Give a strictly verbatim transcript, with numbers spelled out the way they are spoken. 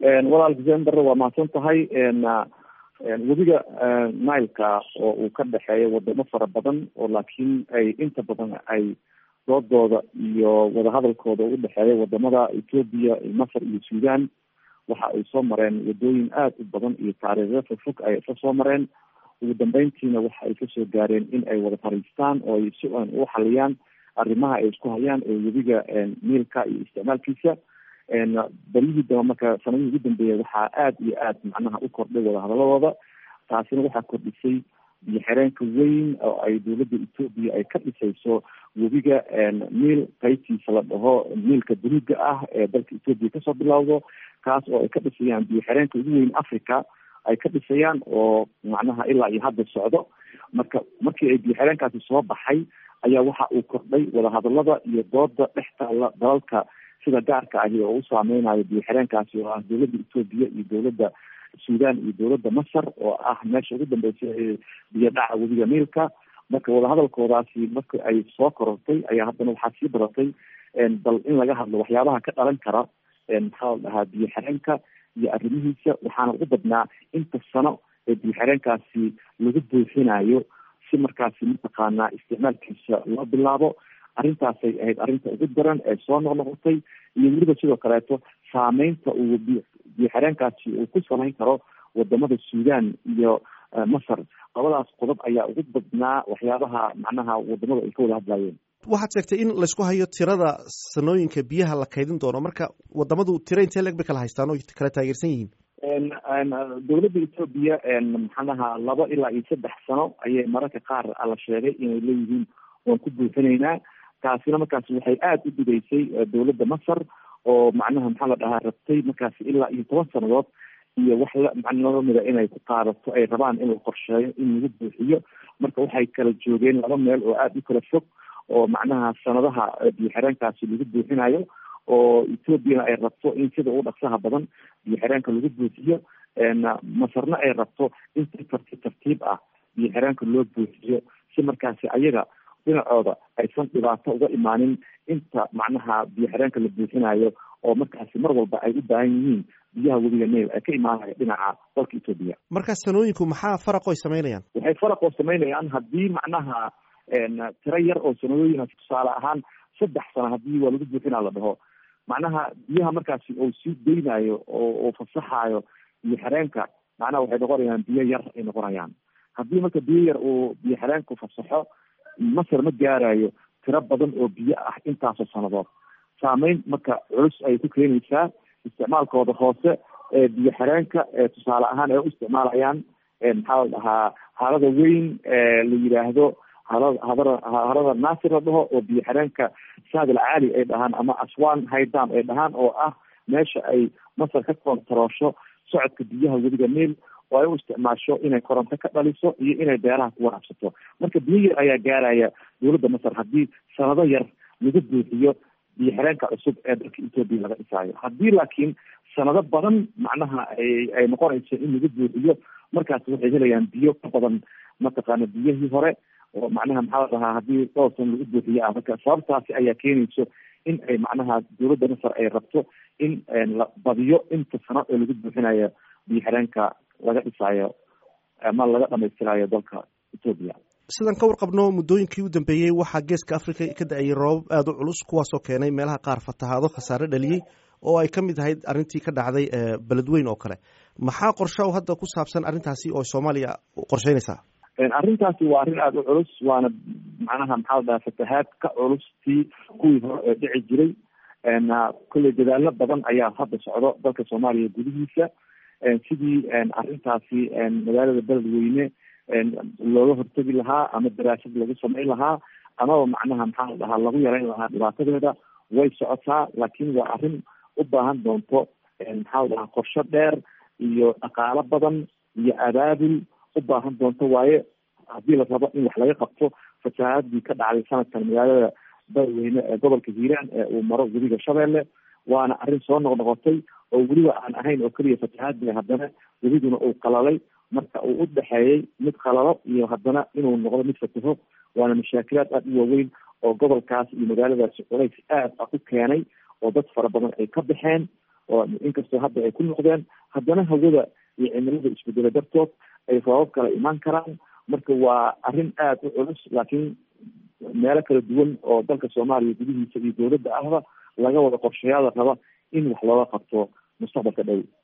walaal xuseen barre waa mahadsan tahay webiga nileka oo uu ka dhexeeya wadamo fara badan oo laakiin ay inta badan ay doodooda iyo wadahadalkooda u dhexeeya wadamada Ethiopia, Masar iyo Sudan waxa ay soo mareen wadooyin aad u badan iyo taariikho fog ay soo mareen. ugu dambeyntiina waxa ay kasoo gaareen in ay wada fariistaan oo ay si aan u xaliyaan arrimaha ay isku hayaan ee webiga nileka iyo isticmaalkiisa. balihii dama marka sanadihii ugu dambeeyay waxaa aad iyo aad macnaha u kordhay wadahadaladooda. taasina waxaa kordhisay biyo xireenka weyn oo ay dowladda Ethiopia ay ka dhisayso webiga nil qaybtiisa la dhaho nilka buluuga ah ee dalka Ethiopia kasoo bilowdo, kaas oo ay ka dhisayaan biyo xireenka ugu weyn Africa ay ka dhisayaan oo macnaha ilaa iyo hadda socdo. marka markii ay biyo xireenkaasi soo baxay ayaa waxa uu kordhay wadahadalada iyo dooda dhextaala dalalka sida gaarka ahi oo u saameynayo biyo xireenkaasi oo ah dowladda Ethiopia iyo dowladda Sudan iyo dowladda Masar oo ah meesha ugu dambeysay ee biyo dhaca webiga nileka. marka wadahadalkoodaasi marka ay soo korortay ayaa haddana waxaa sii badatay bal in laga hadlo waxyaabaha ka dhalan kara maxaa la dhahaa biyo xireenka iyo arrimihiisa. waxaana ugu badnaa inta sano ee biyo xireenkaasi lagu buuxinayo si markaasi mataqaanaa isticmaalkiisa loo bilaabo. arrintaasay ahayd arrinta ugu daran ee soo noqnoqotay iyo weliba sidoo kaleeto saameynta uu biyo xireenkaasi uu ku samayn karo wadamada Sudan iyo Masar. labadaas qodob ayaa ugu badnaa waxyaabaha macnaha wadamada ay ka wada hadlayeen. waxaad sheegtay in laysku hayo tirada sanooyinka biyaha la kaydin doono, marka wadamadu tiro intee leeg bay kala haystaan oo kala taageersan yihiin? dowladda Ethiopia maxanaha laba ilaa iyo saddex sano ayay mararka qaar la sheegay inay leeyihiin waan ku buuxinaynaa. taasina markaasi waxay aada u dhigaysay dowladda Masar oo macnaha maxaa la dhahaa rabtay markaasi ilaa iyo toban sanadood iyo wax lamida inay ku qaadato ay rabaan in la qorsheeyo in lagu buuxiyo. marka waxay kala joogeen laba meel oo aada u kala fog oo macnaha sanadaha biyo xireenkaasi lagu buuxinayo oo Ethiopia ay rabto in sida ugu dhaqsaha badan biyo xireenka lagu buuxiyo, Masarna ay rabto in si tartiib tartiib ah biyo xireenka loo buuxiyo si markaasi ayaga dhinacooda aysan dhibaato uga imaanin inta macnaha biyo xireenka la buuxinayo oo markaasi mar walba ay u baahan yihiin biyaha webiga Nile ay ka imaanaya dhinaca dalka Ethiopia. markaas sanooyinku maxaa faraq oo sameynayaan? waxay faraq oo sameynayaan haddii macnaha tiro yar oo sanooyin tusaale ahaan saddex sano haddii waa lagu buuxinaa la dhaho, macnaha biyaha markaasi uu sii deynayo oo uu fasaxayo biyo xireenka macnaha waxay noqonayaan biyo yar ay noqonayaan. haddii marka biyo yar uu biyo xireenku fasaxo Masar ma gaarayo tiro badan oo biyo ah intaasoo sanadood. saameyn marka culus ay ku keenaysaa isticmaalkooda hoose ee biyo xireenka ee tusaale ahaan ay u isticmaalayaan maxaa la dhahaa harada weyn ee la yidhaahdo harada harada harada Naasir la dhaho oo biyo xireenka Saadil Caali ay dhahaan ama Aswan Haydam ay dhahaan oo ah meesha ay Masar ka koontaroosho socodka biyaha webiga Nile oo ay u isticmaasho inay koronto ka dhaliso iyo inay beeraha ku waraabsato. marka biyo yar ayaa gaaraya dowladda Masar haddii sanado yar lagu buuxiyo biyo xireenka cusub ee dalka Ethiopia laga dhisaayo. haddii laakiin sanado badan macnaha ay ay noqonayso in lagu buuxiyo markaas waxay helayaan biyo ka badan mataqaana biyihii hore oo macnaha maxaa la dhahaa haddii dhowr san lagu buuxiyo ah. marka sababtaasi ayaa keenayso in ay macnaha dowladda Masar ay rabto in la badiyo inta sano ee lagu buuxinayo biyo xireenka laga dhisaayo ama laga dhamaystirayo dalka Ethiopia. sidan ka warqabno muddooyinkii u dambeeyey waxaa geeska Afrika ka da-ayay roobab aada u culus kuwaasoo keenay meelaha qaar fatahaado khasaare dhaliyey oo ay ka mid ahayd arrintii ka dhacday beledweyn oo kale. maxaa qorshe hadda ku saabsan arrintaasi oo Soomaaliya qorsheynaysaa? arrintaasi waa arrin aada u culus, waana macnaha maxaa la dhahaa fatahaad ka culus tii kuwii hore ee dhici jiray. kolley dadaalo badan ayaa hadda socdo dalka Soomaaliya gudihiisa sidii arrintaasi magaalada beledweyne looga hortagi lahaa ama daraasad lagu samayn lahaa amaba macnaha maxaa la dhahaa lagu yareyn lahaa dhibaatadeeda. way socotaa laakiin waa arrin u baahan doonto maxaa la dhahaa qorshe dheer iyo dhaqaalo badan iyo abaabul u baahan doonto waaye haddii la rabo in wax laga qabto fasahaadii ka dhacday sanadkan magaalada beledweyne ee gobolka Hiiraan ee uu maro webiga Shabeelle. waana arrin soo noqnoqotay oo weliba aan ahayn oo keliya fatahaadii haddana webiguna uu qalalay marka uu u dhexeeyey mid qalalo iyo haddana inuu noqdo mid fataho. waana mashaakilaad aada u waaweyn oo gobolkaas iyo magaaladaasi culays aad ah ku keenay oo dad fara badan ay ka baxeen oo inkastoo hadda ay ku noqdeen haddana hawada iyo cimilada isbedela dartood ay roobab kala imaan karaan. marka waa arrin aada u culus, laakiin meelo kala duwan oo dalka soomaaliya gudihiisa iyo dowladda ahba laga wada qorshayaada raba in wax looga qabto mustaqbalka dhow.